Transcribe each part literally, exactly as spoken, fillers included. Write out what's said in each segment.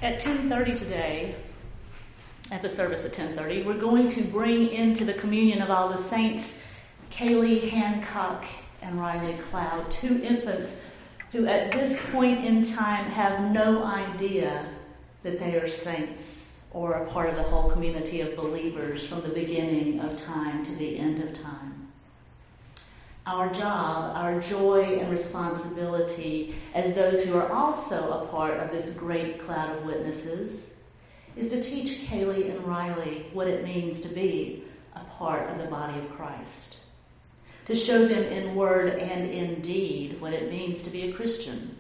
At ten thirty today, at the service at ten thirty, we're going to bring into the communion of all the saints Kaylee Hancock and Riley Cloud, two infants who at this point in time have no idea that they are saints or a part of the whole community of believers from the beginning of time to the end of time. Our job, our joy and responsibility as those who are also a part of this great cloud of witnesses is to teach Kaylee and Riley what it means to be a part of the body of Christ. To show them in word and in deed what it means to be a Christian.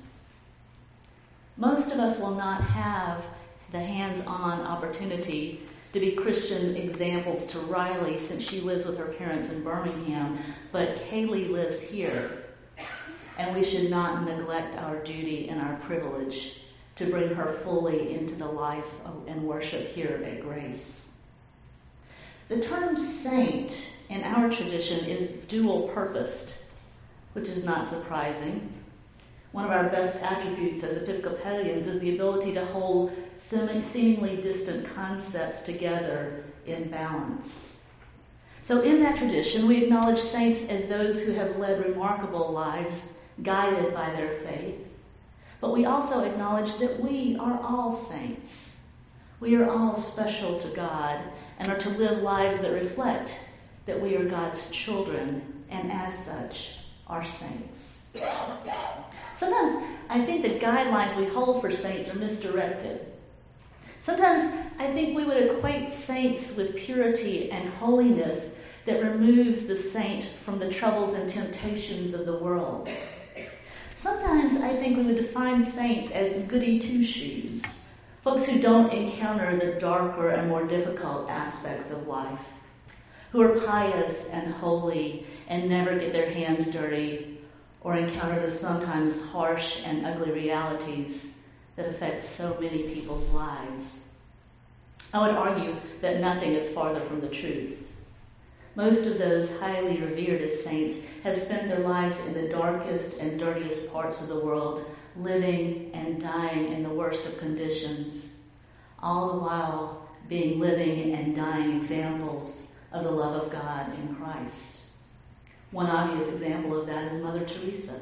Most of us will not have the hands-on opportunity to be Christian examples to Riley since she lives with her parents in Birmingham, but Kaylee lives here, and we should not neglect our duty and our privilege to bring her fully into the life and worship here at Grace. The term saint in our tradition is dual-purposed, which is not surprising. One of our best attributes as Episcopalians is the ability to hold seemingly distant concepts together in balance. So in that tradition, we acknowledge saints as those who have led remarkable lives guided by their faith. But we also acknowledge that we are all saints. We are all special to God and are to live lives that reflect that we are God's children and as such are saints. Sometimes I think the guidelines we hold for saints are misdirected. Sometimes I think we would equate saints with purity and holiness that removes the saint from the troubles and temptations of the world. Sometimes I think we would define saints as goody two-shoes, folks who don't encounter the darker and more difficult aspects of life, who are pious and holy and never get their hands dirty or encounter the sometimes harsh and ugly realities that affect so many people's lives. I would argue that nothing is farther from the truth. Most of those highly revered as saints have spent their lives in the darkest and dirtiest parts of the world, living and dying in the worst of conditions, all the while being living and dying examples of the love of God in Christ. One obvious example of that is Mother Teresa.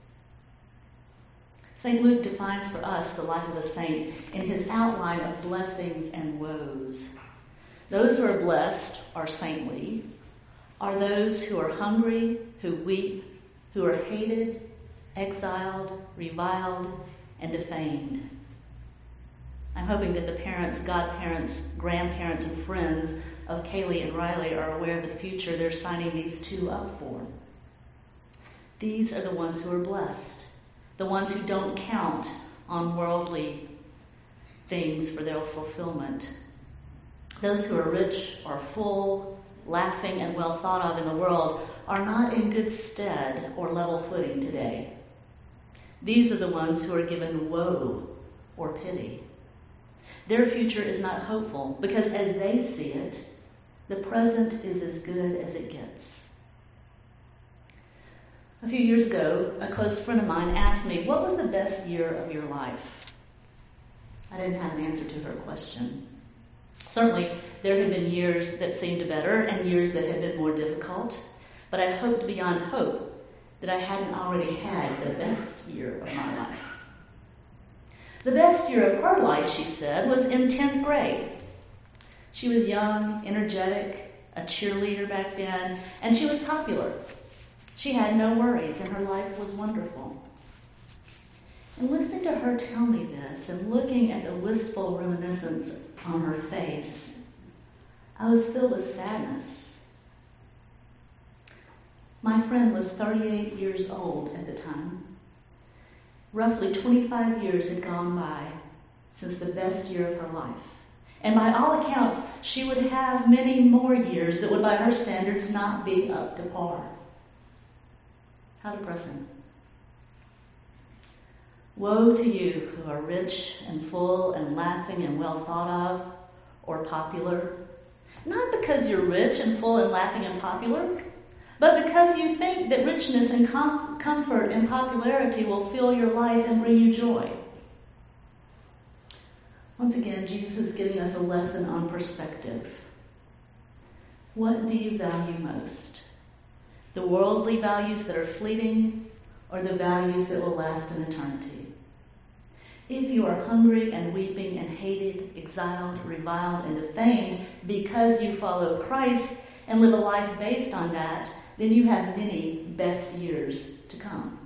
Saint Luke defines for us the life of a saint in his outline of blessings and woes. Those who are blessed are saintly, are those who are hungry, who weep, who are hated, exiled, reviled, and defamed. I'm hoping that the parents, godparents, grandparents, and friends of Kaylee and Riley are aware of the future they're signing these two up for. These are the ones who are blessed, the ones who don't count on worldly things for their fulfillment. Those who are rich or full, laughing, and well thought of in the world are not in good stead or level footing today. These are the ones who are given woe or pity. Their future is not hopeful because as they see it, the present is as good as it gets. A few years ago, a close friend of mine asked me, what was the best year of your life? I didn't have an answer to her question. Certainly, there have been years that seemed better and years that have been more difficult, but I hoped beyond hope that I hadn't already had the best year of my life. The best year of her life, she said, was in tenth grade. She was young, energetic, a cheerleader back then, and she was popular. She had no worries, and her life was wonderful. And listening to her tell me this and looking at the wistful reminiscence on her face, I was filled with sadness. My friend was thirty-eight years old at the time. Roughly twenty-five years had gone by since the best year of her life. And by all accounts, she would have many more years that would, by her standards, not be up to par. How depressing. Woe to you who are rich and full and laughing and well thought of or popular. Not because you're rich and full and laughing and popular, but because you think that richness and com- comfort and popularity will fill your life and bring you joy. Once again, Jesus is giving us a lesson on perspective. What do you value most? The worldly values that are fleeting, or the values that will last in eternity? If you are hungry and weeping and hated, exiled, reviled, and defamed because you follow Christ and live a life based on that, then you have many best years to come.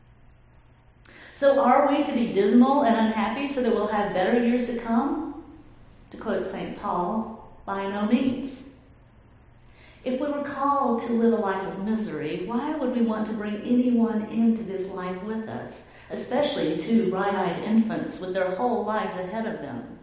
So are we to be dismal and unhappy so that we'll have better years to come? To quote Saint Paul, by no means. If we were called to live a life of misery, why would we want to bring anyone into this life with us, especially two bright-eyed infants with their whole lives ahead of them?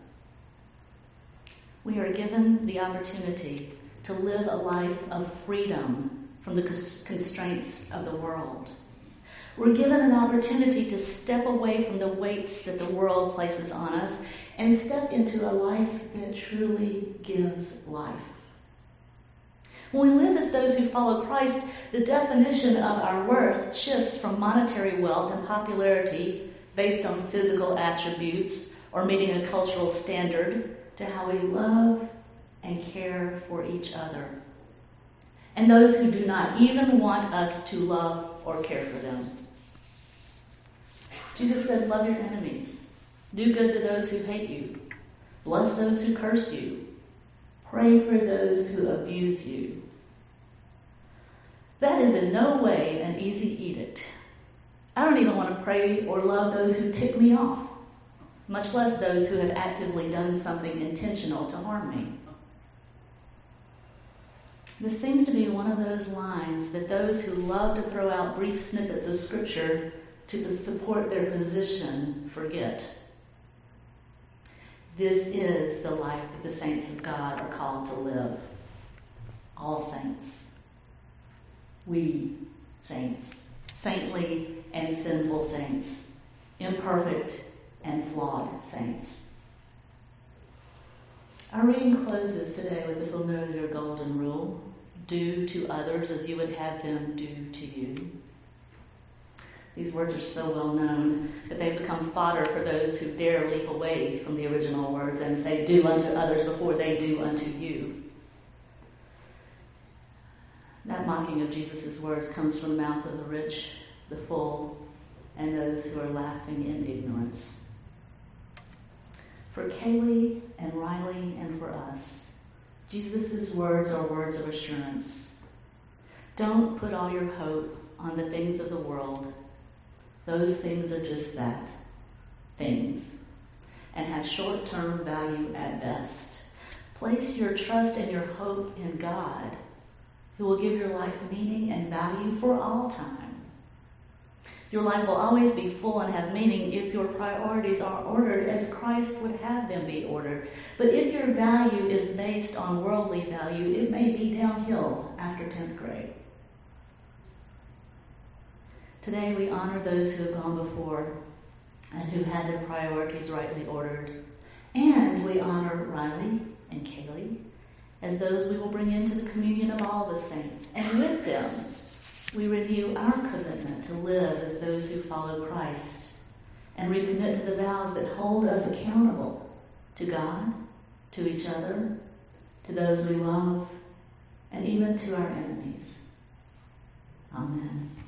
We are given the opportunity to live a life of freedom from the constraints of the world. We're given an opportunity to step away from the weights that the world places on us and step into a life that truly gives life. When we live as those who follow Christ, the definition of our worth shifts from monetary wealth and popularity based on physical attributes or meeting a cultural standard to how we love and care for each other, and those who do not even want us to love or care for them. Jesus said, love your enemies. Do good to those who hate you. Bless those who curse you. Pray for those who abuse you. That is in no way an easy edict. I don't even want to pray or love those who tick me off, much less those who have actively done something intentional to harm me. This seems to be one of those lines that those who love to throw out brief snippets of Scripture to support their position forget. This is the life that the saints of God are called to live. All saints. We saints. Saintly and sinful saints. Imperfect and flawed saints. Our reading closes today with the familiar golden rule. Do to others as you would have them do to you. These words are so well known that they've become fodder for those who dare leap away from the original words and say, do unto others before they do unto you. That mocking of Jesus' words comes from the mouth of the rich, the full, and those who are laughing in ignorance. For Kaylee and Riley and for us, Jesus' words are words of assurance. Don't put all your hope on the things of the world. Those things are just that, things, and have short-term value at best. Place your trust and your hope in God, who will give your life meaning and value for all time. Your life will always be full and have meaning if your priorities are ordered as Christ would have them be ordered. But if your value is based on worldly value, it may be downhill after tenth grade. Today we honor those who have gone before and who had their priorities rightly ordered. And we honor Riley and Kaylee as those we will bring into the communion of all the saints. And with them, we renew our commitment to live as those who follow Christ and recommit to the vows that hold us accountable to God, to each other, to those we love, and even to our enemies. Amen.